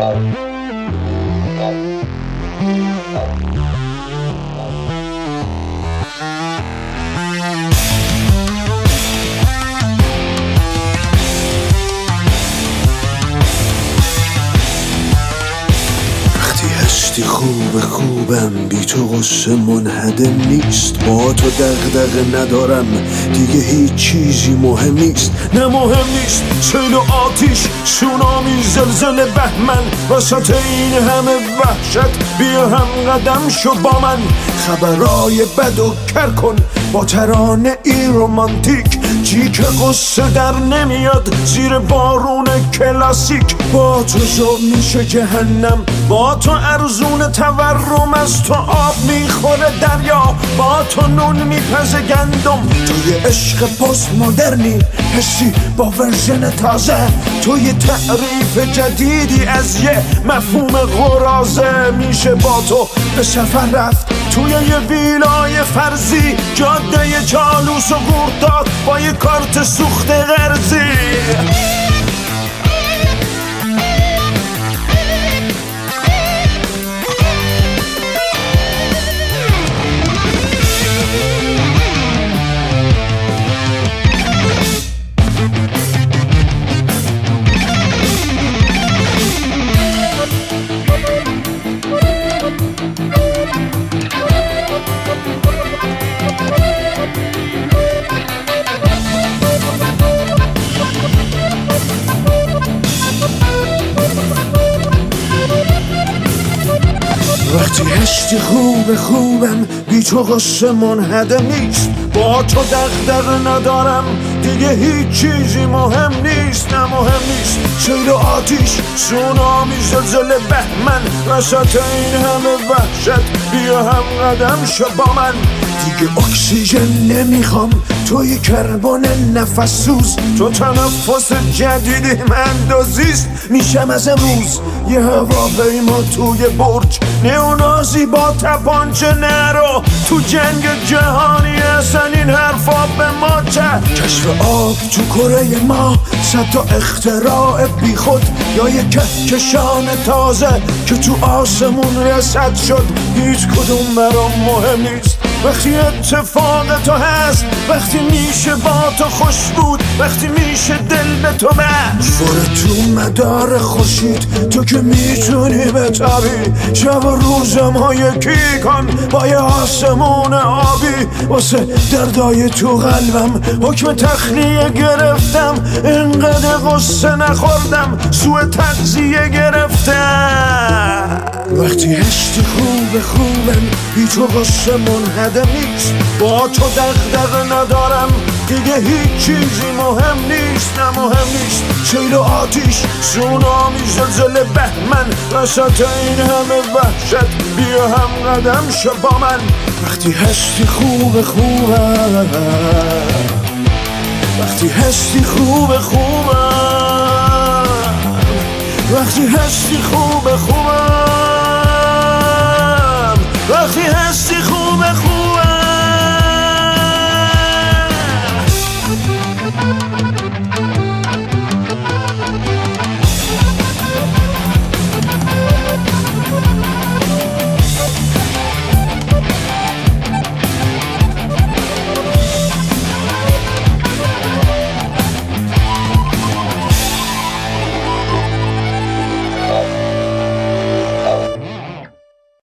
خوبم بی تو غصه منهدم نیست، با تو دغدغه ندارم دیگه هیچ چیزی مهم نیست. نه مهم نیست سیل و آتیش، سونامی، زلزله، بهمن، وسط این همه وحشت بیا هم قدم شو با من. خبرای بد و کر کن با ترانه ای رومانتیک، جی که قصه در نمیاد زیر بارون کلاسیک. با تو شب میشه جهنم، با تو ارزون تورم، از تو آب میخوره دریا، با تو نون میپزه گندم. توی عشق پست مدرنی حسی با ورژن تازه، توی تعریف جدیدی از یه مفهوم قرازه. میشه با تو به سفر رفت توی یه ویلای فرضی، جاده جالوس و گرداد با یه کارت سوخت قرضی. وقتی هستی خوبم بی تو غصه منهدم نیست، با تو دغدغه ندارم دیگه هیچ چیزی مهم نیست. نه مهم نیست سیل و آتیش، سونامی، زلزله، بهمن، وسط این همه وحشت بیا هم قدم شو با من. دیگه اکسیژن نمیخوام، توی کربن نفس سوز، تو تنفس جدیدی من دوزیست. میشم از امروز یه هواپیما توی برج، نئونازی با تپانچه نرو تو جنگ جهانی. اصلا این حرفا به ما چه؟ کشف آب تو کره ما، صد تا اختراع بی خود، یا یه کهکشان تازه که تو آسمون رسد شد. هیچ کدوم برام مهم نیست وقتی اتفاق تو هست، وقتی میشه با تو خوش بود، وقتی میشه دل به تو بست. برو تو مدار خورشید تو که میتونی بتابی، شب و روزم ها یکی کن با یه آسمون آبی. واسه دردای تو قلبم حکم تخلیه گرفتم، اینقدر قصه نخوردم سوء تغذیه گرفتم. وقتی هستی خوبم بی تو غصه منهدم نیست، با تو دغدغه ندارم دیگه هیچ چیزی مهم نیست. نه مهم نیست سیل و آتیش، سونامی، زلزله، بهمن، وسط این همه وحشت بیا هم قدم شو با من. وقتی هستی خوبم، وقتی هستی خوبم، وقتی هستی خوبم.